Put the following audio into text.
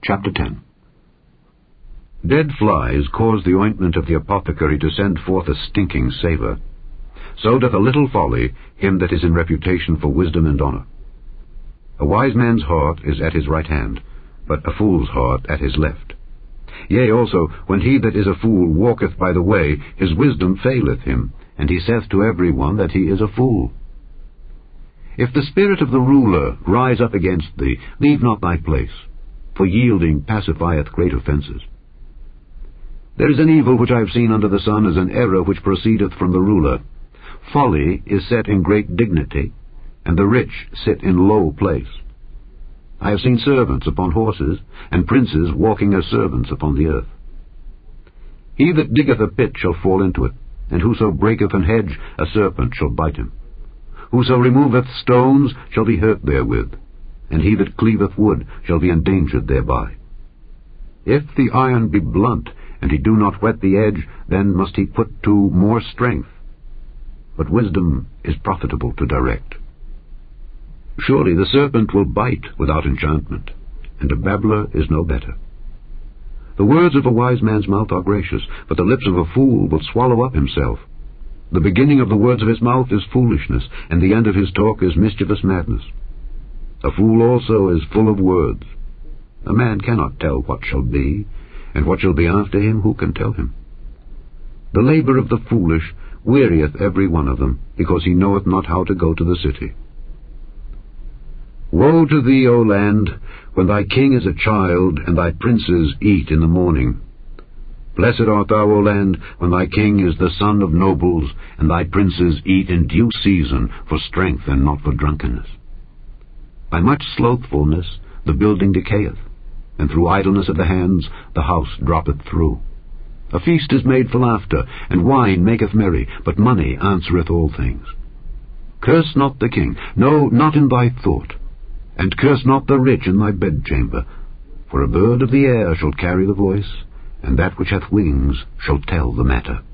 Chapter 10. Dead flies cause the ointment of the apothecary to send forth a stinking savour. So doth a little folly him that is in reputation for wisdom and honour. A wise man's heart is at his right hand, but a fool's heart at his left. Yea, also, when he that is a fool walketh by the way, his wisdom faileth him, and he saith to every one that he is a fool. If the spirit of the ruler rise up against thee, leave not thy place, for yielding pacifieth great offences. There is an evil which I have seen under the sun, as an error which proceedeth from the ruler. Folly is set in great dignity, and the rich sit in low place. I have seen servants upon horses, and princes walking as servants upon the earth. He that diggeth a pit shall fall into it, and whoso breaketh an hedge, a serpent shall bite him. Whoso removeth stones shall be hurt therewith, and he that cleaveth wood shall be endangered thereby. If the iron be blunt, and he do not whet the edge, then must he put to more strength. But wisdom is profitable to direct. Surely the serpent will bite without enchantment, and a babbler is no better. The words of a wise man's mouth are gracious, but the lips of a fool will swallow up himself. The beginning of the words of his mouth is foolishness, and the end of his talk is mischievous madness. A fool also is full of words. A man cannot tell what shall be, and what shall be after him, who can tell him? The labour of the foolish wearieth every one of them, because he knoweth not how to go to the city. Woe to thee, O land, when thy king is a child, and thy princes eat in the morning. Blessed art thou, O land, when thy king is the son of nobles, and thy princes eat in due season, for strength and not for drunkenness. By much slothfulness the building decayeth, and through idleness of the hands the house droppeth through. A feast is made for laughter, and wine maketh merry, but money answereth all things. Curse not the king, no, not in thy thought, and curse not the rich in thy bedchamber, for a bird of the air shall carry the voice, and that which hath wings shall tell the matter.